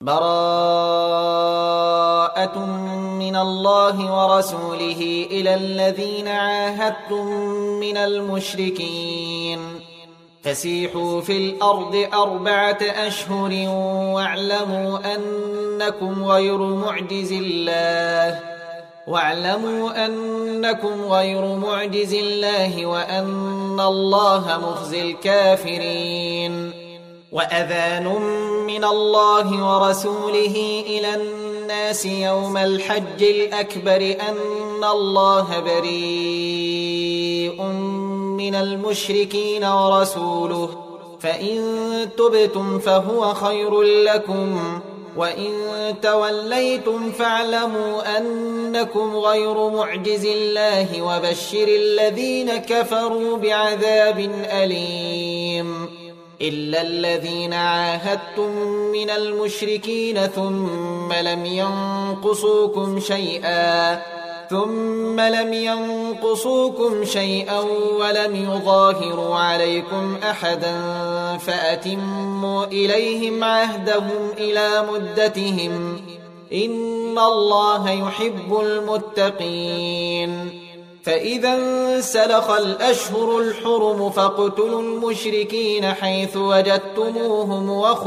براءة من الله ورسوله إلى الذين عاهدتم من المشركين فسيحوا في الأرض 4 أشهر واعلموا أنكم غير معجز الله وأن الله مخزي الكافرين. وأذان من الله ورسوله إلى الناس يوم الحج الأكبر أن الله بريء من المشركين ورسوله فإن تبتم فهو خير لكم وإن توليتم فاعلموا أنكم غير معجز الله وبشر الذين كفروا بعذاب أليم. إلا الذين عاهدتم من المشركين ثم لم ينقصوكم شيئا ولم يظاهروا عليكم أحدا فأتموا إليهم عهدهم إلى مدتهم إن الله يحب المتقين. فإذا انسلخ الأشهر الحرم فاقتلوا المشركين حيث وجدتموهم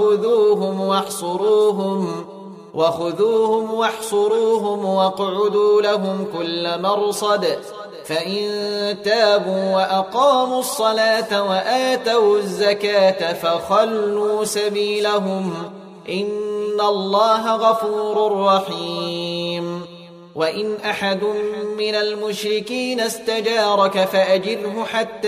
وخذوهم واحصروهم واقعدوا لهم كل مرصد فإن تابوا وأقاموا الصلاة وآتوا الزكاة فخلوا سبيلهم إن الله غفور رحيم. وإن أحد من المشركين استجارك فأجره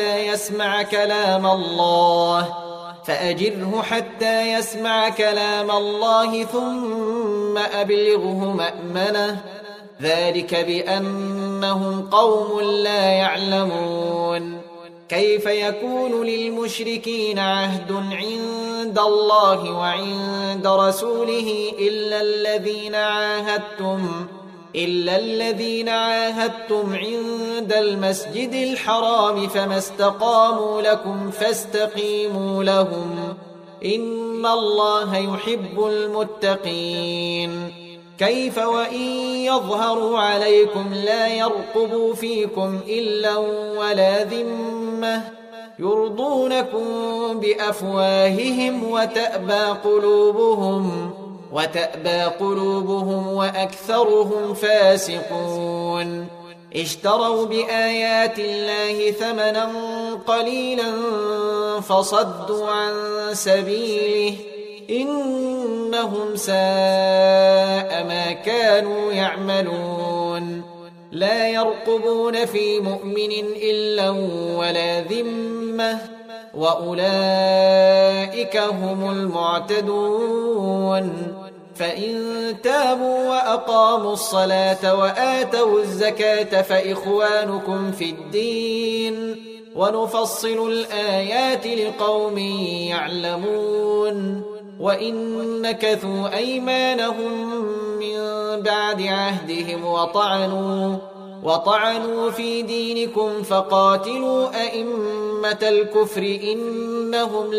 حتى يسمع كلام الله ثم أبلغه مأمنه ذلك بأنهم قوم لا يعلمون. كيف يكون للمشركين عهد عند الله وعند رسوله إلا الذين عاهدتم عند المسجد الحرام فما استقاموا لكم فاستقيموا لهم إن الله يحب المتقين. كيف وإن يظهروا عليكم لا يرقبوا فيكم إلا ولا ذمة يرضونكم بأفواههم وتأبى قلوبهم وأكثرهم فاسقون. اشتروا بآيات الله ثمنا قليلا فصدوا عن سبيله إنهم ساء ما كانوا يعملون. لا يرقبون في مؤمن إلا ولا ذمة وأولئك هم المعتدون. فإن تابوا وأقاموا الصلاة وآتوا الزكاة فإخوانكم في الدين ونفصل الآيات لقوم يعلمون. وإن نكثوا أيمانهم من بعد عهدهم وطعنوا في دينكم فقاتلوا أئمة الكفر إنهم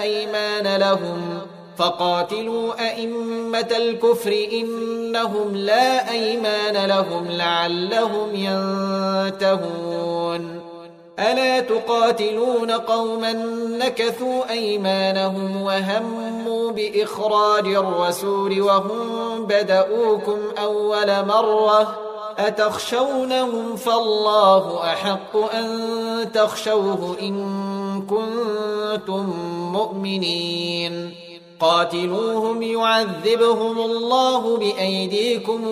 لا أيمان لهم لعلهم ينتهون. ألا تقاتلون قوما نكثوا أيمانهم وهموا بإخراج الرسول وهم بدؤوكم أول مرة أتخشونهم فالله أحق أن تخشوه إن كنتم مؤمنين. قاتلوهم يعذبهم الله بأيديكم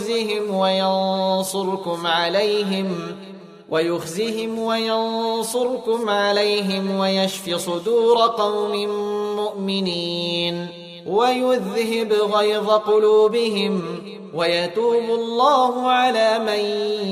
ويخزهم عليهم ويشف صدور قوم مؤمنين ويذهب غيظ قلوبهم ويتوب الله على من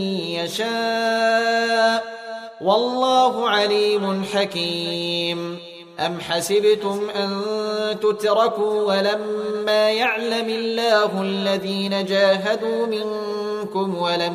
يشاء والله عليم حكيم. أم حسبتم أن تتركوا ولما يعلم الله الذين جاهدوا منكم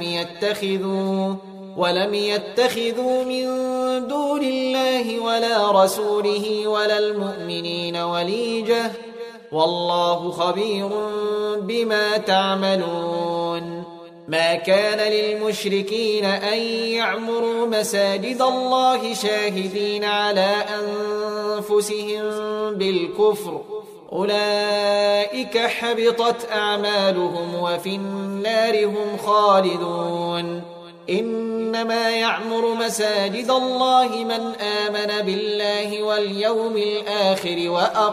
ولم يتخذوا من دون الله ولا رسوله ولا المؤمنين وليجة والله خبير بما تعملون. ما كان للمشركين أن يعمروا مساجد الله شاهدين على أنفسهم بالكفر، أولئك حبطت أعمالهم وفي النار هم خالدون. إنما يعمر مساجد الله من آمن بالله واليوم الآخر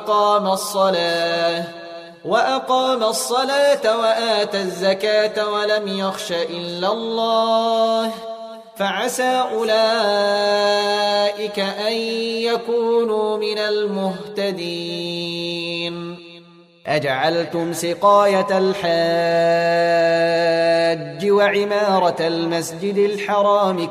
وأقام الصلاة وآتى الزكاة ولم يخش إلا الله، فعسى أولئك أن يكونوا من المهتدين. أجعلتم سقاية الحاج وعمارة المسجد الحرام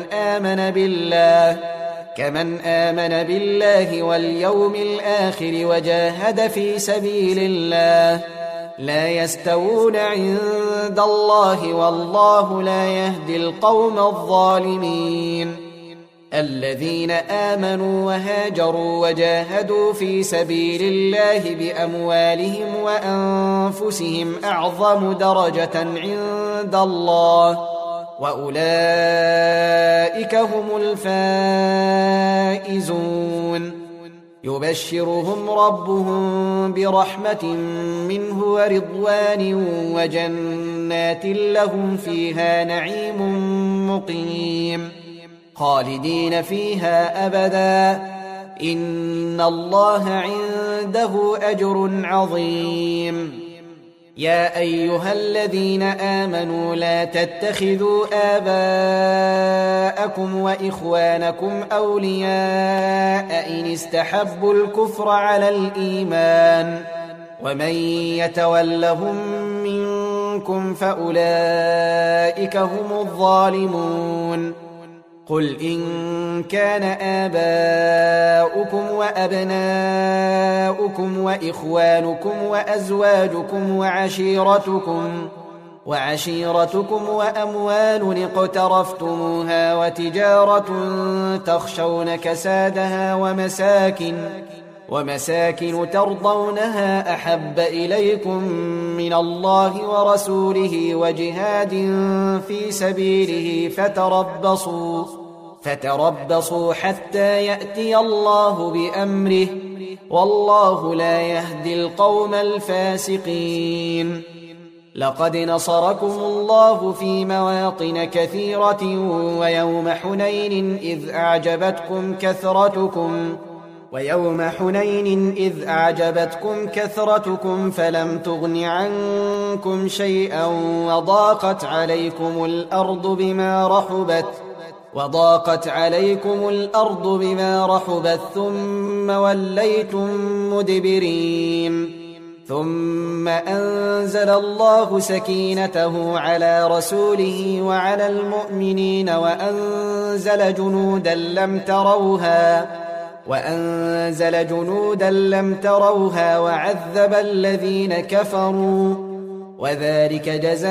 كمن آمن بالله واليوم الآخر وجاهد في سبيل الله لا يستوون عند الله والله لا يهدي القوم الظالمين. الذين آمنوا وهاجروا وجاهدوا في سبيل الله بأموالهم وأنفسهم أعظم درجة عند الله وأولئك هم الفائزون. يبشرهم ربهم برحمة منه ورضوان وجنات لهم فيها نعيم مقيم خالدين فيها أبدا، إن الله عنده أجر عظيم. يا أيها الذين آمنوا لا تتخذوا آباءكم وإخوانكم أولياء إن استحبوا الكفر على الإيمان، ومن يتولهم منكم فأولئك هم الظالمون. قل إن كان آباؤكم وأبناؤكم وإخوانكم وأزواجكم وعشيرتكم وأموال اقترفتموها وتجارة تخشون كسادها ومساكن ترضونها أحب إليكم من الله ورسوله وجهاد في سبيله فتربصوا حتى يأتي الله بأمره، والله لا يهدي القوم الفاسقين. لقد نصركم الله في مواطن كثيرة ويوم حنين إذ أعجبتكم كثرتكم فلم تغن عنكم شيئا وضاقت عليكم الأرض بما رحبت ثم وليتم مدبرين. ثم أنزل الله سكينته على رسوله وعلى المؤمنين وأنزل جنودا لم تروها وعذب الذين كفروا، وذلك جزاء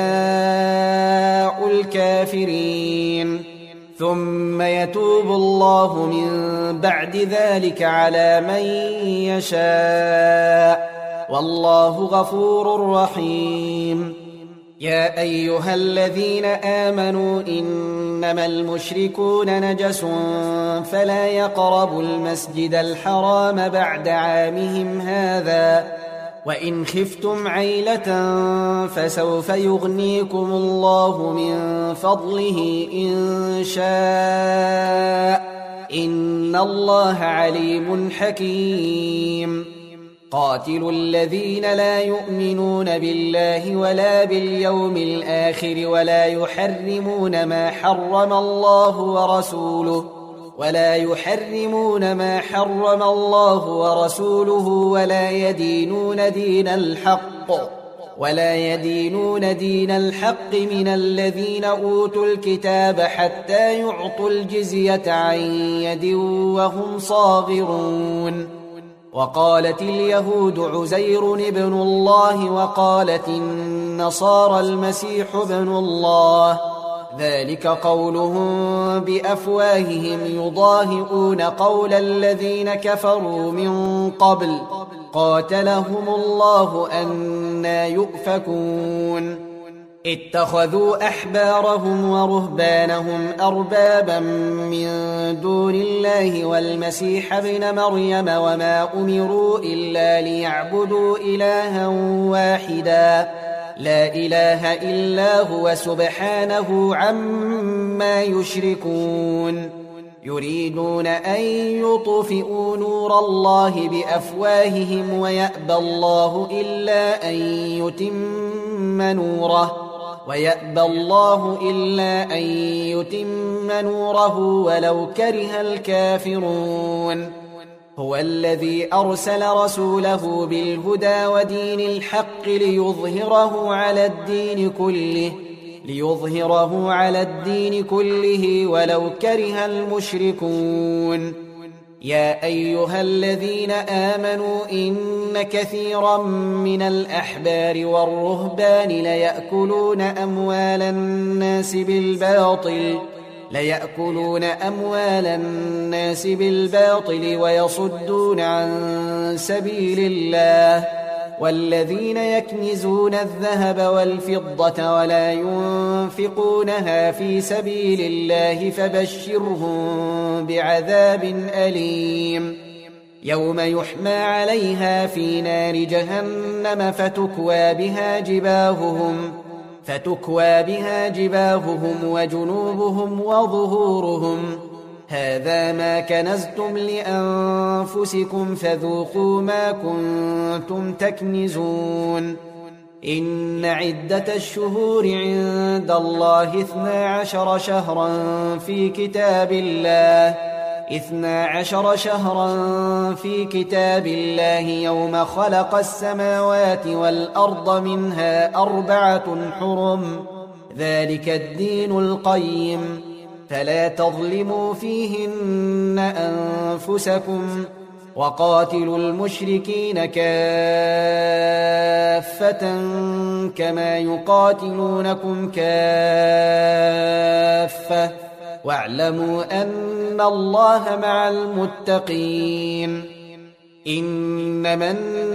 الكافرين. ثم يتوب الله من بعد ذلك على من يشاء، والله غفور رحيم. يا أيها الذين آمنوا إنما المشركون نجس فلا يقربوا المسجد الحرام بعد عامهم هذا، وإن خفتم عيلة فسوف يغنيكم الله من فضله إن شاء، إن الله عليم حكيم. قاتلوا الذين لا يؤمنون بالله ولا باليوم الآخر ولا يحرمون ما حرم الله ورسوله ولا يدينون دين الحق من الذين أوتوا الكتاب حتى يعطوا الجزية عن يد وهم صاغرون. وقالت اليهود عزير ابن الله وقالت النصارى المسيح ابن الله، ذلك قولهم بأفواههم يضاهئون قول الذين كفروا من قبل، قاتلهم الله أنى يؤفكون اتخذوا أحبارهم ورهبانهم أربابا من دون الله والمسيح ابن مريم وما أمروا إلا ليعبدوا إلها واحدا لا إله إلا هو سبحانه عما يشركون يريدون أن يطفئوا نور الله بأفواههم ويأبى الله إلا أن يتم نوره ولو كره الكافرون هو الذي أرسل رسوله بالهدى ودين الحق ليظهره على الدين كله ولو كره المشركون يا أيها الذين آمنوا إن كثيرا من الأحبار والرهبان ليأكلون أموال الناس بالباطل ويصدون عن سبيل الله والذين يكنزون الذهب والفضة ولا ينفقونها في سبيل الله فبشرهم بعذاب أليم يوم يحمى عليها في نار جهنم فتكوى بها جباههم وجنوبهم وظهورهم هذا ما كنزتم لأنفسكم فذوقوا ما كنتم تكنزون إن عدة الشهور عند الله 12 شهرا في كتاب الله يوم خلق السماوات والأرض منها 4 حرم ذلك الدين القيم فلا تظلموا فيهن أنفسكم وقاتلوا المشركين كافة كما يقاتلونكم كافة واعلموا أن الله مع المتقين إنما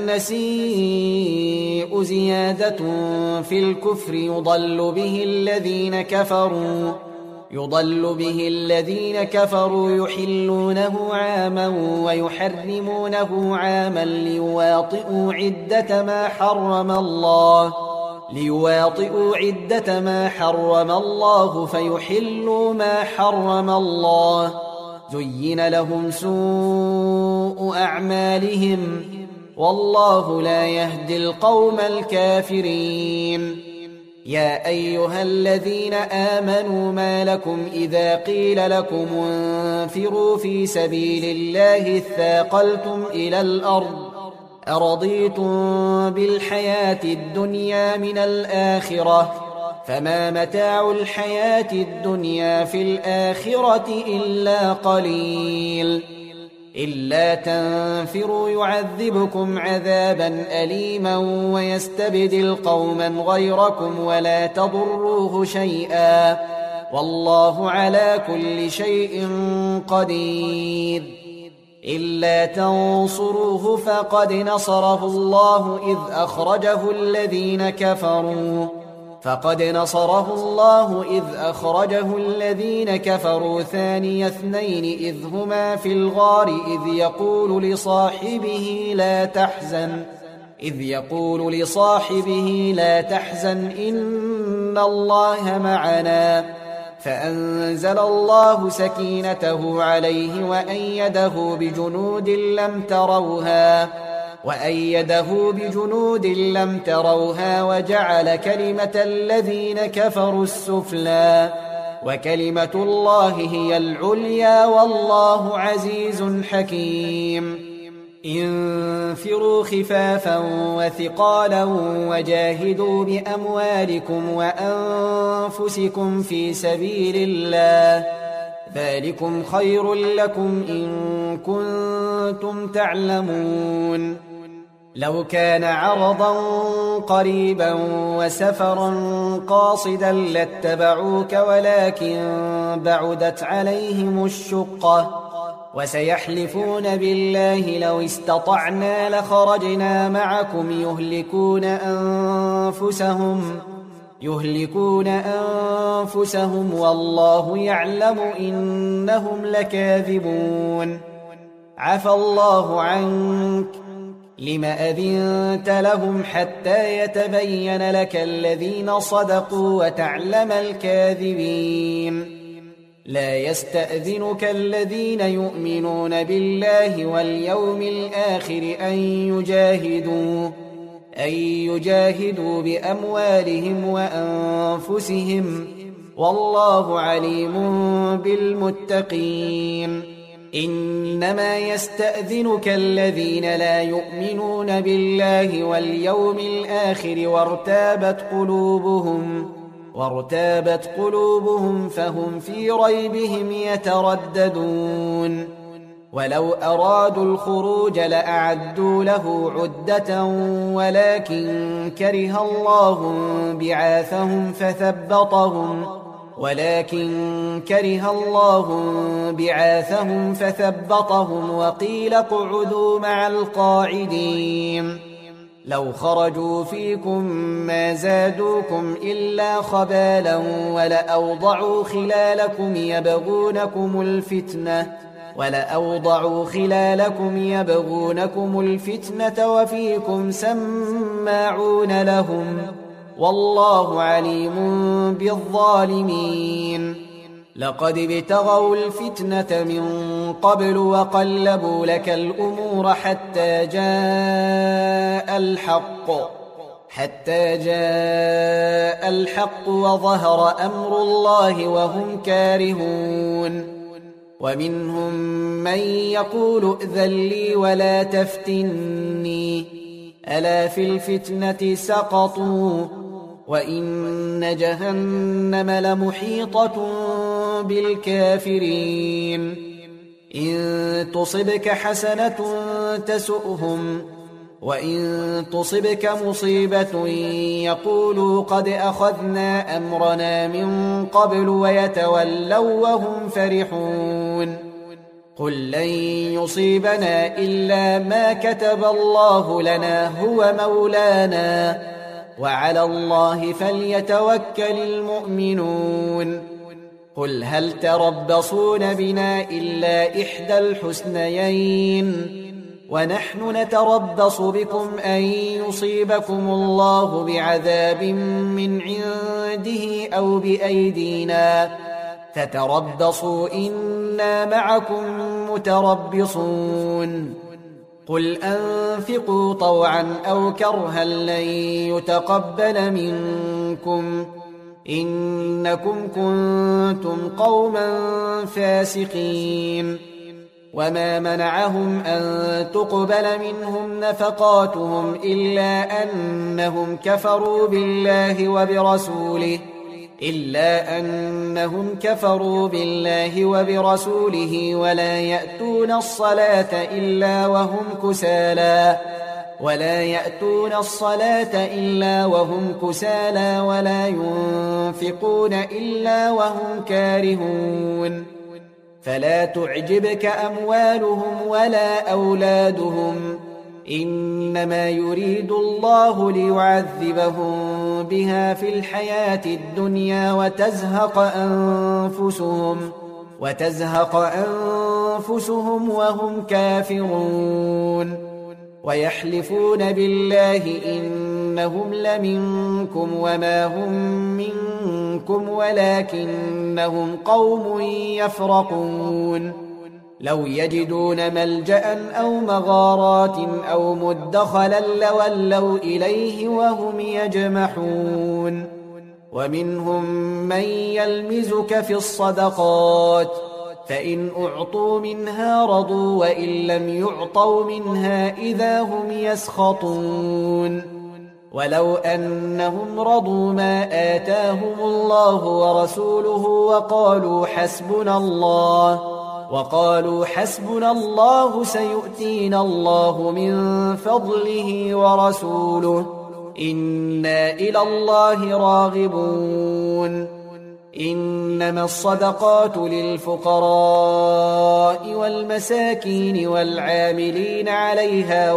النسيء زيادة في الكفر يضل به الذين كفروا يحلونه عاما ويحرمونه عاما ليواطئوا عدة ما حرم الله فيحلوا ما حرم الله زين لهم سوء أعمالهم والله لا يهدي القوم الكافرين يا أيها الذين آمنوا ما لكم إذا قيل لكم انفروا في سبيل الله اثاقلتم إلى الأرض أرضيتم بالحياة الدنيا من الآخرة فما متاع الحياة الدنيا في الآخرة إلا قليل إلا تنفروا يعذبكم عذابا أليما ويستبدل قوما غيركم ولا تضروه شيئا والله على كل شيء قدير إلا تنصروه فقد نصره الله إذ أخرجه الذين كفروا ثاني اثنين إذ هما في الغار إذ يقول لصاحبه لا تحزن إن الله معنا فأنزل الله سكينته عليه وأيده بجنود لم تروها وجعل كلمة الذين كفروا السفلى وكلمة الله هي العليا والله عزيز حكيم انفروا خفافا وثقالا وجاهدوا بأموالكم وأنفسكم في سبيل الله ذلكم خير لكم إن كنتم تعلمون لو كان عرضا قريبا وسفرا قاصدا لاتبعوك ولكن بعدت عليهم الشقة وسيحلفون بالله لو استطعنا لخرجنا معكم يهلكون أنفسهم والله يعلم إنهم لكاذبون. عفى الله عنك لم أذنت لهم حتى يتبين لك الذين صدقوا وتعلم الكاذبين. لا يستأذنك الذين يؤمنون بالله واليوم الآخر أن يجاهدوا بأموالهم وأنفسهم والله عليم بالمتقين. إنما يستأذنك الذين لا يؤمنون بالله واليوم الآخر وارتابت قلوبهم فهم في ريبهم يترددون. ولو أرادوا الخروج لأعدوا له عدة ولكن كره الله بعاثهم فثبطهم وقيل اقعدوا مع القاعدين. لو خرجوا فيكم ما زادوكم إلا خبالا ولأوضعوا خلالكم يبغونكم الفتنة وفيكم سماعون لهم والله عليم بالظالمين. لقد ابتغوا الفتنة من قبل وقلبوا لك الأمور حتى جاء الحق وظهر أمر الله وهم كارهون. ومنهم من يقول ائذن لي ولا تفتني ألا في الفتنة سقطوا وإن جهنم لمحيطة بالكافرين. إن تصبك حسنة تسؤهم وإن تصبك مصيبة يقولوا قد أخذنا أمرنا من قبل ويتولوا وهم فرحون. قل لن يصيبنا إلا ما كتب الله لنا هو مولانا وعلى الله فليتوكل المؤمنون. قل هل تربصون بنا إلا إحدى الحسنيين ونحن نتربص بكم أن يصيبكم الله بعذاب من عنده أو بأيدينا فتربصوا إنا معكم متربصون. قل أنفقوا طوعا أو كرها لن يتقبل منكم إنكم كنتم قوما فاسقين. وما منعهم أن تقبل منهم نفقاتهم إلا أنهم كفروا بالله وبرسوله ولا يأتون الصلاة إلا وهم كسالى ولا ينفقون إلا وهم كارهون. فلا تعجبك أموالهم ولا أولادهم إنما يريد الله ليعذبهم بها في الحياة الدنيا وتزهق أنفسهم وهم كافرون. ويحلفون بالله إنهم لمنكم وما هم منكم ولكنهم قوم يفرقون. لو يجدون ملجأ أو مغارات أو مدخلا لولوا إليه وهم يجمحون. ومنهم من يلمزك في الصدقات فإن أعطوا منها رضوا وإن لم يعطوا منها إذا هم يسخطون. ولو أنهم رضوا ما آتاهم الله ورسوله وقالوا حسبنا الله سيؤتينا الله من فضله ورسوله إنا إلى الله راغبون. إنما الصدقات للفقراء والمساكين والعاملين عليها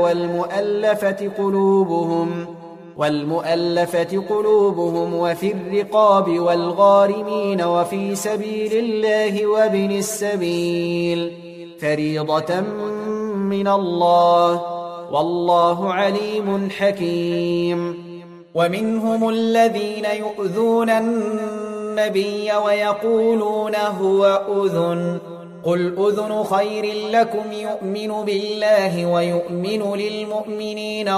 والمؤلفة قلوبهم وفي الرقاب والغارمين وفي سبيل الله وابن السبيل فريضة من الله والله عليم حكيم. ومنهم الذين يؤذون النبي ويقولون هو أذن قل أذن خير لكم يؤمن بالله ويؤمن للمؤمنين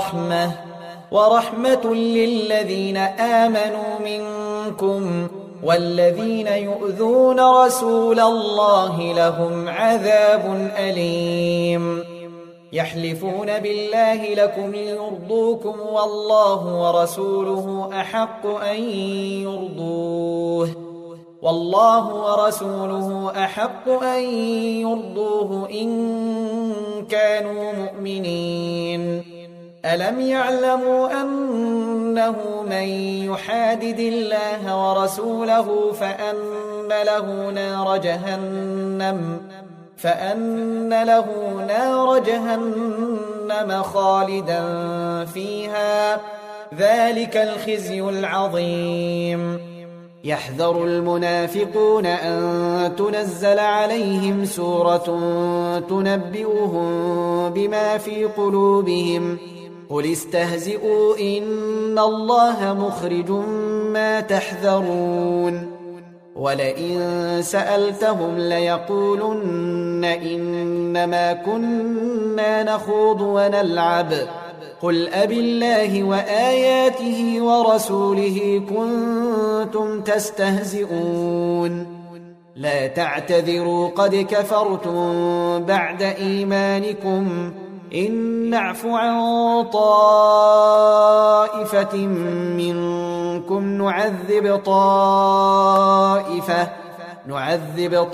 ورحمة للذين آمنوا منكم والذين يؤذون رسول الله لهم عذاب أليم. يحلفون بالله لكم ليرضوكم والله ورسوله أحق أن يرضوه إن كانوا مؤمنين. ألم يعلموا أنه من يحادد الله ورسوله فأن له نار جهنم خالدا فيها ذلك الخزي العظيم. يحذر المنافقون أن تنزل عليهم سورة تنبئهم بما في قلوبهم قل استهزئوا إن الله مخرج ما تحذرون. ولئن سألتهم ليقولن إنما كنا نخوض ونلعب قل أبالله وآياته ورسوله كنتم تستهزئون لا تعتذروا قد كفرتم بعد إيمانكم إن نعف عن طائفة منكم نعذب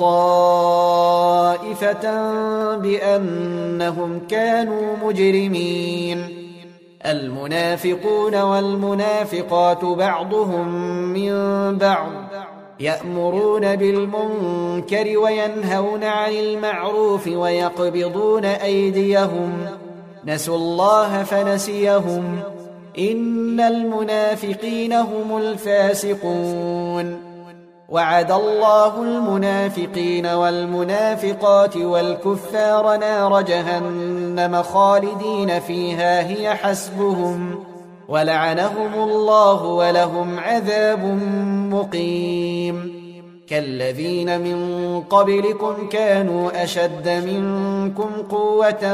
طائفة بأنهم كانوا مجرمين. المنافقون والمنافقات بعضهم من بعض يأمرون بالمنكر وينهون عن المعروف ويقبضون أيديهم نسوا الله فنسيهم إن المنافقين هم الفاسقون. وعد الله المنافقين والمنافقات والكفار نار جهنم خالدين فيها هي حسبهم ولعنهم الله ولهم عذاب مقيم. كالذين من قبلكم كانوا أشد منكم قوة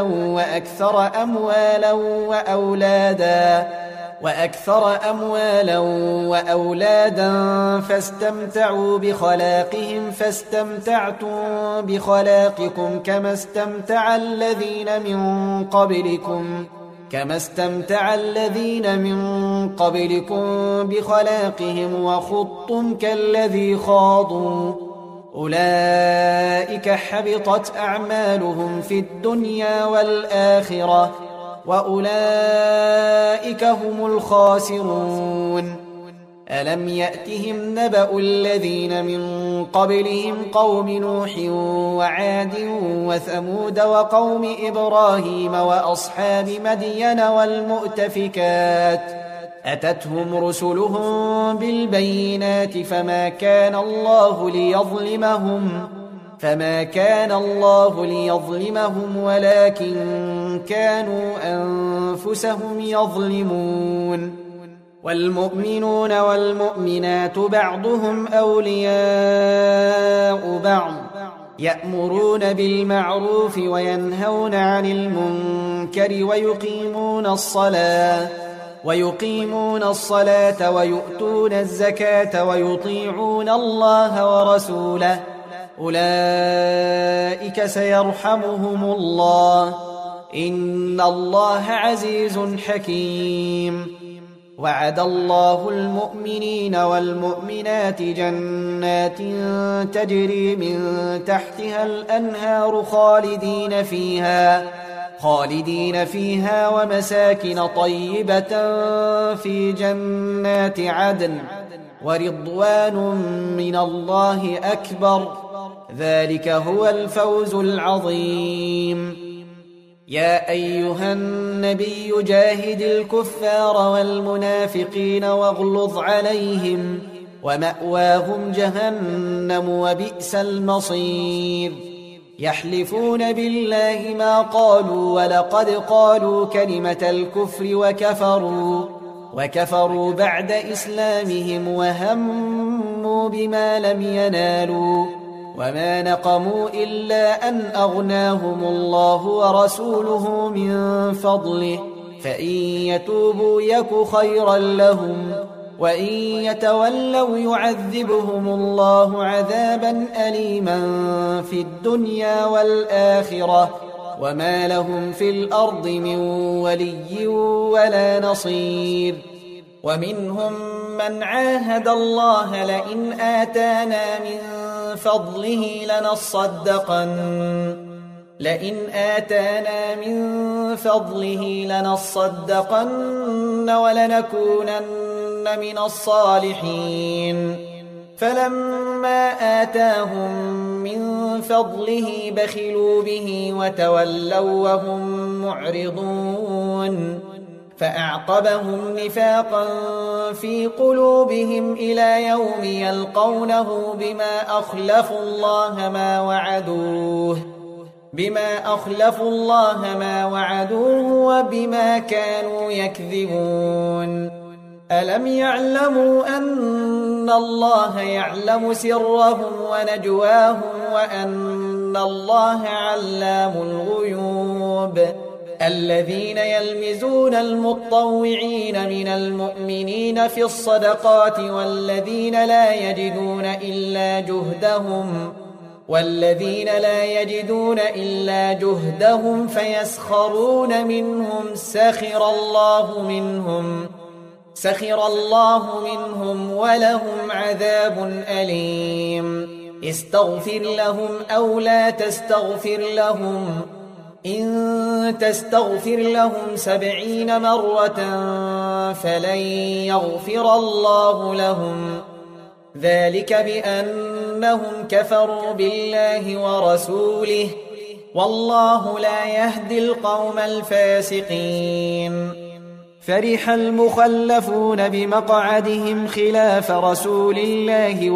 وأكثر أموالا وأولادا فاستمتعوا بخلاقهم فاستمتعتم بخلاقكم كما استمتع الذين من قبلكم بخلاقهم وخضتم كالذي خاضوا أولئك حبطت أعمالهم في الدنيا والآخرة وأولئك هم الخاسرون. ألم يأتهم نبأ الذين من قبلهم قوم نوح وعاد وثمود وقوم إبراهيم وأصحاب مدين والمؤتفكات أتتهم رسلهم بالبينات فما كان الله ليظلمهم ولكن كانوا أنفسهم يظلمون. والمؤمنون والمؤمنات بعضهم أولياء بعض يأمرون بالمعروف وينهون عن المنكر ويقيمون الصلاة ويؤتون الزكاة ويطيعون الله ورسوله أولئك سيرحمهم الله إن الله عزيز حكيم. وعد الله المؤمنين والمؤمنات جنات تجري من تحتها الأنهار خالدين فيها ومساكن طيبة في جنات عدن ورضوان من الله أكبر، ذلك هو الفوز العظيم. يا أيها النبي جاهد الكفار والمنافقين واغلظ عليهم، ومأواهم جهنم وبئس المصير. يحلفون بالله ما قالوا ولقد قالوا كلمة الكفر وكفروا بعد إسلامهم وهموا بما لم ينالوا، وما نقموا إلا أن أغناهم الله ورسوله من فضله، فإن يتوبوا يك خيرا لهم، وإن يتولوا يعذبهم الله عذابا أليما في الدنيا والآخرة، وما لهم في الأرض من ولي ولا نصير. ومنهم من عاهد الله لئن آتانا من فضله لنصدقن ولنكونن من الصالحين، فلما آتاهم من فضله بخلوا به وتولوا وهم معرضون، فأعقبهم نفاقا في قلوبهم إلى يوم يلقونه بما أخلفوا الله ما وعدوه وبما كانوا يكذبون. ألم يعلموا أن الله يعلم سرهم ونجواهم وأن الله علام الغيوب؟ الذين يلمزون المطوعين من المؤمنين في الصدقات والذين لا يجدون إلا جهدهم فيسخرون منهم سخر الله منهم ولهم عذاب أليم. استغفر لهم أو لا تستغفر لهم، إن تستغفر لهم 70 مرة فلن يغفر الله لهم، ذلك بأنهم كفروا بالله ورسوله، والله لا يهدي القوم الفاسقين. فرح المخلفون بمقعدهم خلاف رسول الله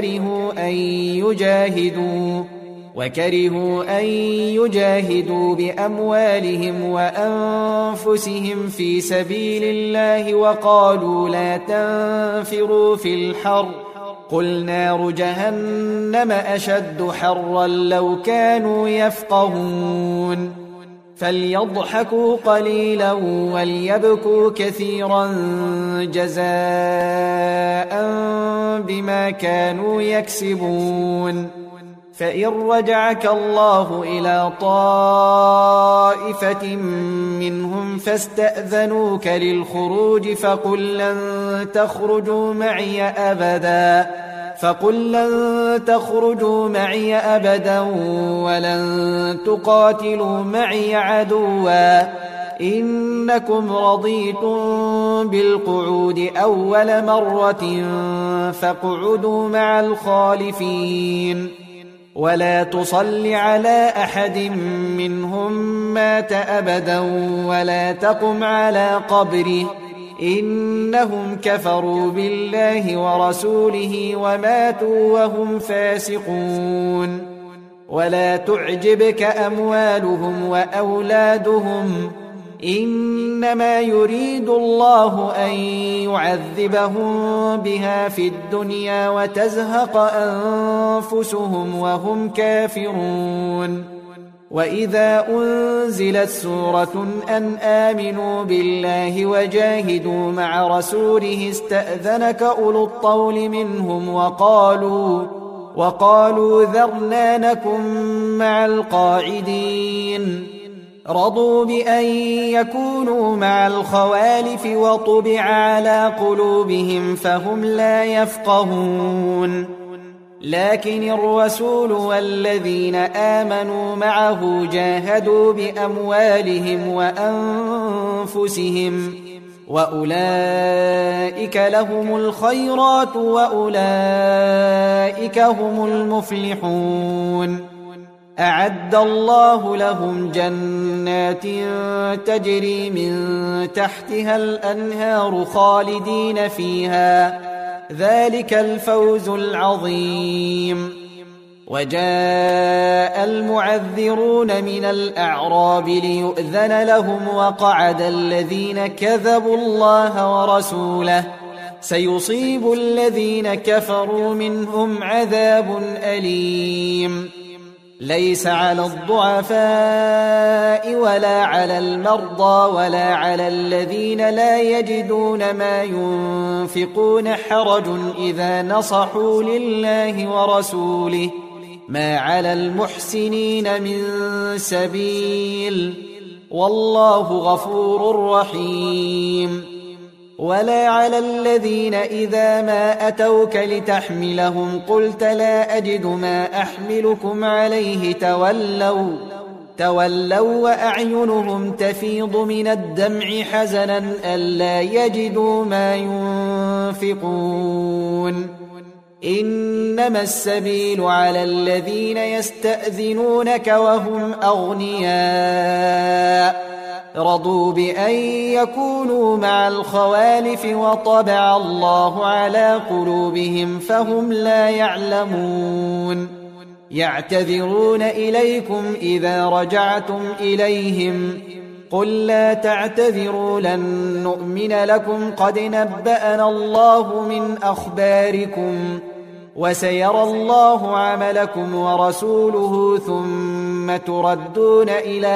وكرهوا أن يجاهدوا بأموالهم وأنفسهم في سبيل الله، وقالوا لا تنفروا في الحر، قل نار جهنم أشد حرا لو كانوا يفقهون. فليضحكوا قليلا وليبكوا كثيرا جزاء بما كانوا يكسبون. فإن رجعك الله إلى طائفة منهم فاستأذنوك للخروج فقل لن تخرجوا معي أبدا ولن تقاتلوا معي عدوا، إنكم رضيتم بالقعود أول مرة فاقعدوا مع الخالفين، ولا تصل على أحد منهم مات أبدا ولا تقم على قبره، إنهم كفروا بالله ورسوله وماتوا وهم فاسقون. ولا تعجبك أموالهم وأولادهم، إنما يريد الله أن يعذبهم بها في الدنيا وتزهق أنفسهم وهم كافرون. وإذا أنزلت سورة أن آمنوا بالله وجاهدوا مع رسوله استأذنك أولو الطول منهم وقالوا ذرنا نكن مع القاعدين، رضوا بأن يكونوا مع الخوالف وطبع على قلوبهم فهم لا يفقهون. لكن الرسول والذين آمنوا معه جاهدوا بأموالهم وأولئك لهم الخيرات وأولئك هم المفلحون أعد الله لهم جنات تجري من تحتها الأنهار خالدين فيها ذلك الفوز العظيم وجاء المعذرون من الأعراب ليؤذن لهم وقعد الذين كذبوا الله ورسوله سيصيب الذين كفروا منهم عذاب أليم ليس على الضعفاء ولا على المرضى ولا على الذين لا يجدون ما ينفقون حرج إذا نصحوا لله ورسوله ما على المحسنين من سبيل والله غفور رحيم ولا على الذين إذا ما أتوك لتحملهم قلت لا أجد ما أحملكم عليه تولوا وأعينهم تفيض من الدمع حزنا ألا يجدوا ما ينفقون إنما السبيل على الذين يستأذنونك وهم أغنياء رضوا بأن يكونوا مع الخوالف وطبع الله على قلوبهم فهم لا يعلمون يعتذرون إليكم إذا رجعتم إليهم قل لا تعتذروا لن نؤمن لكم قد نبأنا الله من أخباركم وسيرى الله عملكم ورسوله ثم تردون إلى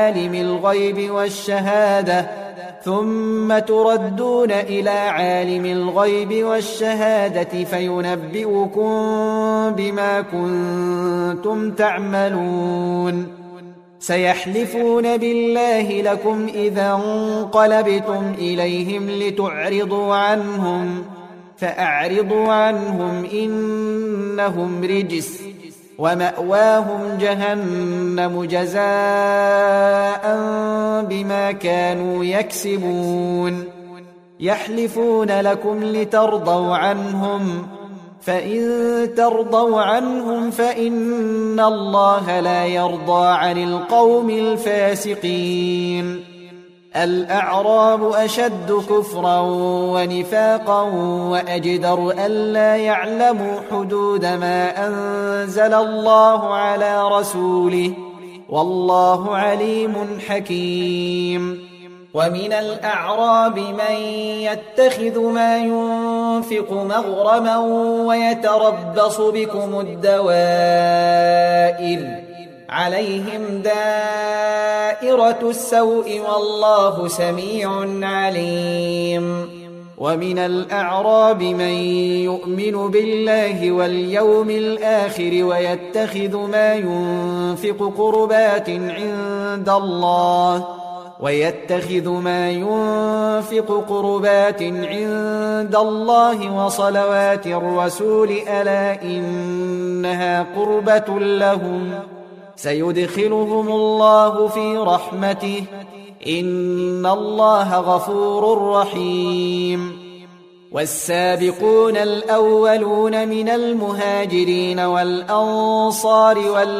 عالم الغيب والشهادة فينبئكم بما كنتم تعملون سيحلفون بالله لكم إذا انقلبتم إليهم لتعرضوا عنهم فأعرضوا عنهم إنهم رجس ومأواهم جهنم جزاء بما كانوا يكسبون يحلفون لكم لترضوا عنهم فإن ترضوا عنهم فإن الله لا يرضى عن القوم الفاسقين الأعراب أشد كفرا ونفاقا وأجدر ألا يعلموا حدود ما أنزل الله على رسوله والله عليم حكيم ومن الأعراب من يتخذ ما ينفق مغرما ويتربص بكم الدوائر عليهم دائرة السوء والله سميع عليم ومن الأعراب من يؤمن بالله واليوم الآخر ويتخذ ما ينفق قربات عند الله وصلوات الرسول ألا إنها قربة لهم سيدخلهم الله في رحمته إن الله غفور رحيم والسابقون الأولون من المهاجرين والأنصار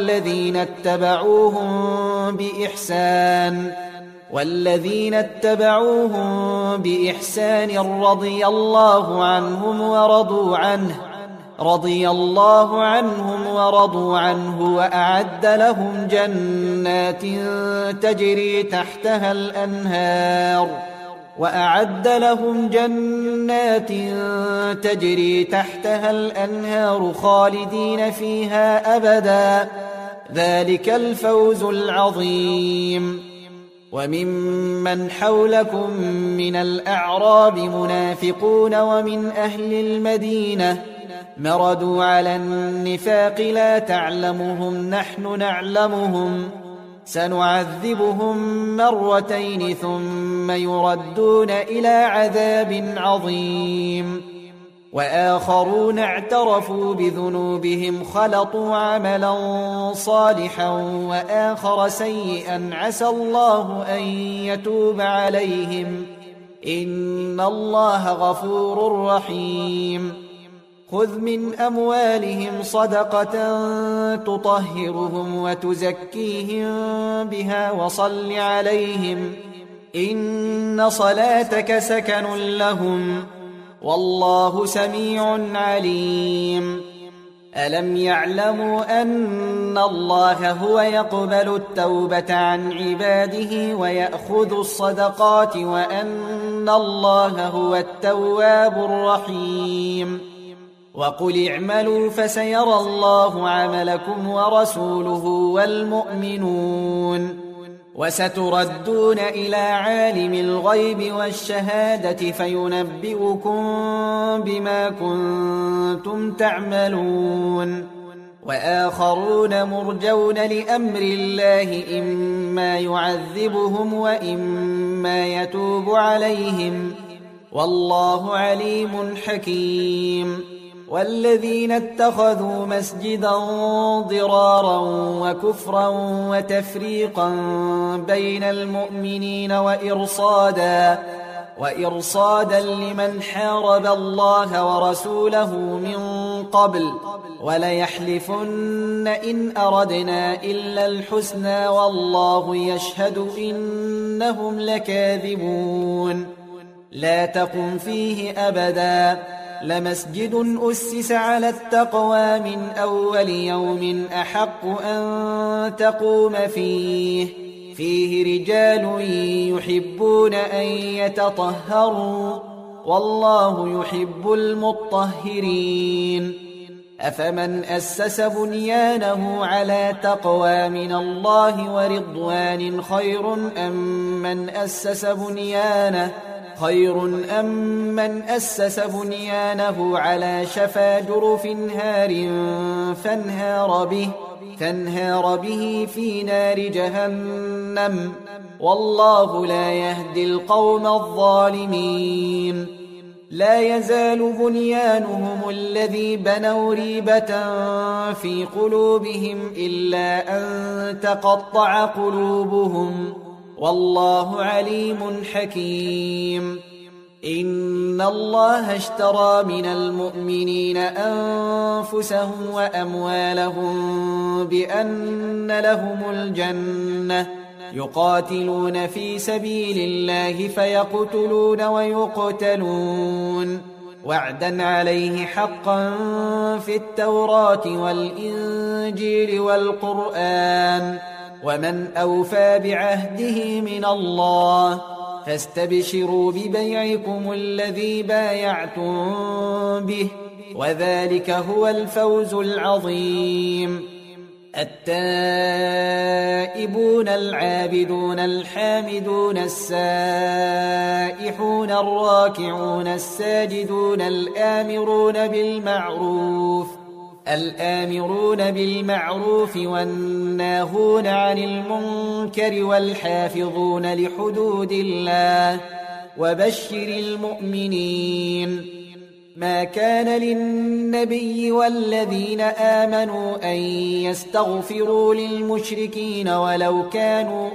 والذين اتبعوهم بإحسان رضي الله عنهم ورضوا عنه وأعد لهم جنات تجري تحتها الأنهار خالدين فيها أبدا ذلك الفوز العظيم وممن حولكم من الأعراب منافقون ومن أهل المدينة مردوا على النفاق لا تعلمهم نحن نعلمهم سنعذبهم مرتين ثم يردون إلى عذاب عظيم وآخرون اعترفوا بذنوبهم خلطوا عملا صالحا وآخر سيئا عسى الله أن يتوب عليهم إن الله غفور رحيم خذ من أموالهم صدقة تطهرهم وتزكيهم بها وصل عليهم إن صلاتك سكن لهم والله سميع عليم ألم يعلموا أن الله هو يقبل التوبة عن عباده ويأخذ الصدقات وأن الله هو التواب الرحيم وقل اعملوا فسيرى الله عملكم ورسوله والمؤمنون وستردون إلى عالم الغيب والشهادة فينبئكم بما كنتم تعملون وآخرون مرجون لأمر الله إما يعذبهم وإما يتوب عليهم والله عليم حكيم والذين اتخذوا مسجدا ضرارا وكفرا وتفريقا بين المؤمنين وإرصادا لمن حارب الله ورسوله من قبل وليحلفن إن أردنا إلا الحسنى والله يشهد إنهم لكاذبون لا تقم فيه أبدا لمسجد أسس على التقوى من أول يوم أحق أن تقوم فيه رجال يحبون أن يتطهروا والله يحب المطهرين أفمن أسس بنيانه على تقوى من الله ورضوان خير أم من أسس بنيانه على شفا جرف هار فانهار به في نار جهنم والله لا يهدي القوم الظالمين لا يزال بنيانهم الذي بنوا ريبة في قلوبهم إلا أن تقطع قلوبهم والله عليم حكيم إن الله اشترى من المؤمنين أنفسهم وأموالهم بأن لهم الجنة يقاتلون في سبيل الله فيقتلون ويقتلون وعدا عليه حقا في التوراة والإنجيل والقرآن ومن أوفى بعهده من الله فاستبشروا ببيعكم الذي بايعتم به وذلك هو الفوز العظيم التائبون العابدون الحامدون السائحون الراكعون الساجدون الآمرون بالمعروف والناهون عن المنكر والحافظون لحدود الله وبشر المؤمنين ما كان للنبي والذين آمنوا أن يستغفروا للمشركين ولو كانوا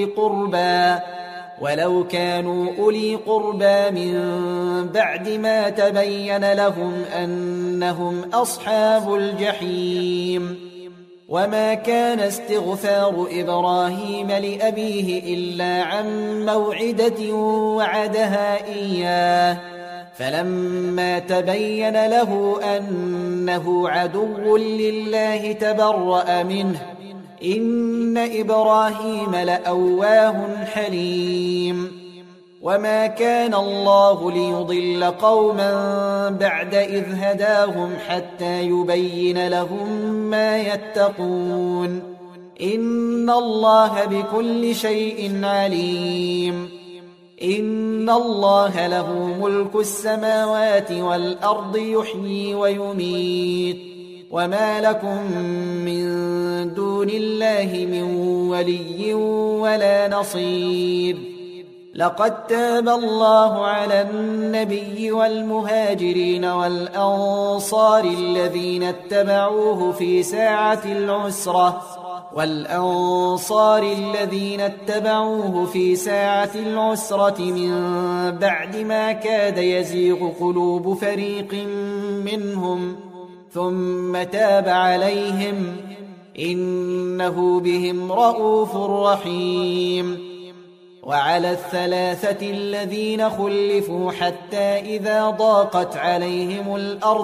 أولي قربى من بعد ما تبين لهم أنهم أصحاب الجحيم وما كان استغفار إبراهيم لأبيه إلا عن موعدة وعدها إياه فلما تبين له أنه عدو لله تبرأ منه إن إبراهيم لأواه حليم وما كان الله ليضل قوما بعد إذ هداهم حتى يبين لهم ما يتقون إن الله بكل شيء عليم إن الله له ملك السماوات والأرض يحيي ويميت وما لكم من دون الله من ولي ولا نصير لقد تاب الله على النبي والمهاجرين والأنصار الذين اتبعوه في ساعة العسرة والأنصار الذين اتبعوه في ساعة العسرة من بعد ما كاد يزيغ قلوب فريق منهم ثم تاب عليهم إنه بهم رءوف رحيم. وعلى الثلاثة الذين خلفوا حتى إذا ضاقت عليهم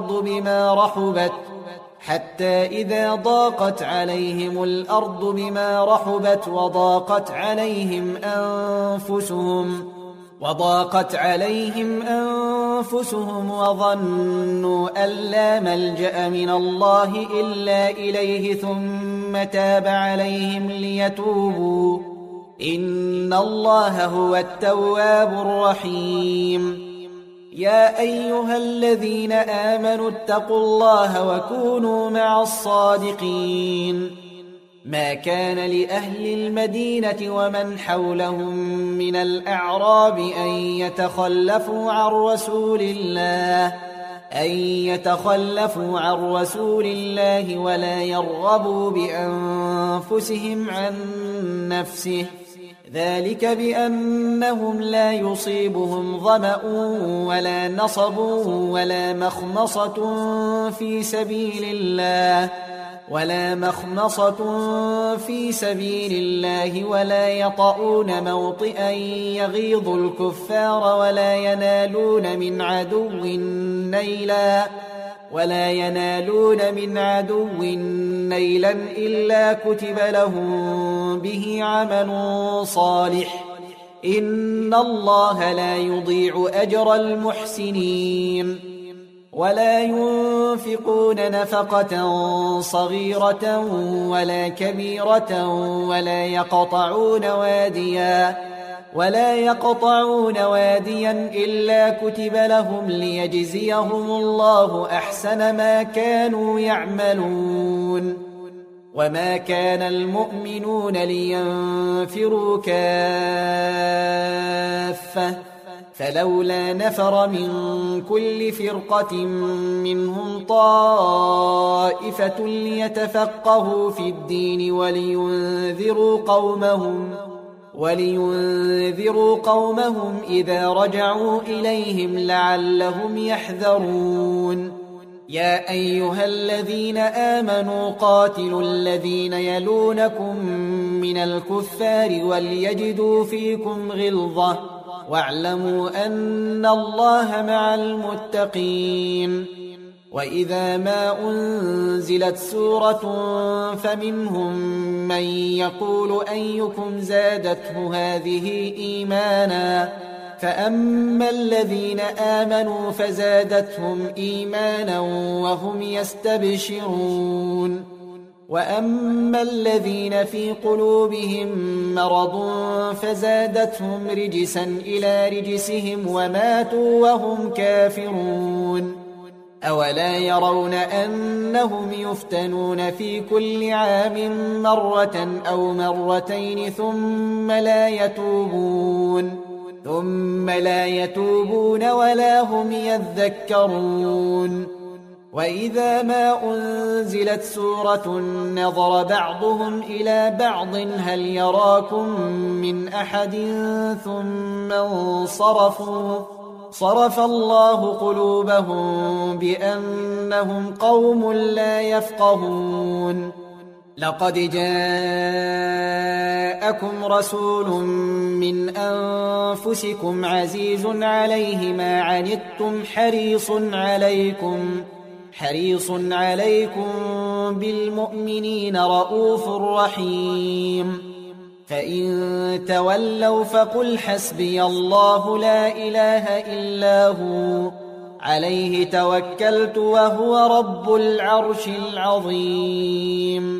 الأرض بما رحبت وضاقت عليهم أنفسهم وظنوا أن لا ملجأ من الله إلا إليه ثم تاب عليهم ليتوبوا إن الله هو التواب الرحيم. يا أيها الذين آمنوا اتقوا الله وكونوا مع الصادقين. ما كان لأهل المدينة ومن حولهم من الأعراب أن يتخلفوا عن رسول الله ولا يرغبوا بأنفسهم عن نفسه، ذلك بأنهم لا يصيبهم ظمأ ولا نصب ولا مخمصة في سبيل الله ولا يطؤون موطئا يغيظ الكفار ولا ينالون من عدو نيلا إلا كتب لهم به عمل صالح إن الله لا يضيع أجر المحسنين. ولا ينفقون نفقة صغيرة ولا كبيرة ولا يقطعون واديا إلا كتب لهم ليجزيهم الله أحسن ما كانوا يعملون. وما كان المؤمنون لينفروا كافة فلولا نفر من كل فرقة منهم طائفة ليتفقهوا في الدين ولينذروا قومهم إذا رجعوا إليهم لعلهم يحذرون. يا أيها الذين آمنوا قاتلوا الذين يلونكم من الكفار وليجدوا فيكم غلظة واعلموا أن الله مع المتقين. وإذا ما أنزلت سورة فمنهم من يقول أيكم زادته هذه إيمانا فأما الذين آمنوا فزادتهم إيمانا وهم يستبشرون وأما الذين في قلوبهم مرض فزادتهم رجسا إلى رجسهم وماتوا وهم كافرون. أولا يرون أنهم يفتنون في كل عام مرة أو مرتين ثم لا يتوبون ولا هم يذكرون. وإذا ما أنزلت سورة نظر بعضهم إلى بعض هل يراكم من أحد ثم انصرفوا صرف الله قلوبهم بأنهم قوم لا يفقهون. لقد جاءكم رسول من أنفسكم عزيز عليه ما عنتم حريص عليكم بالمؤمنين رؤوف رحيم. فإن تولوا فقل حسبي الله لا إله إلا هو عليه توكلت وهو رب العرش العظيم.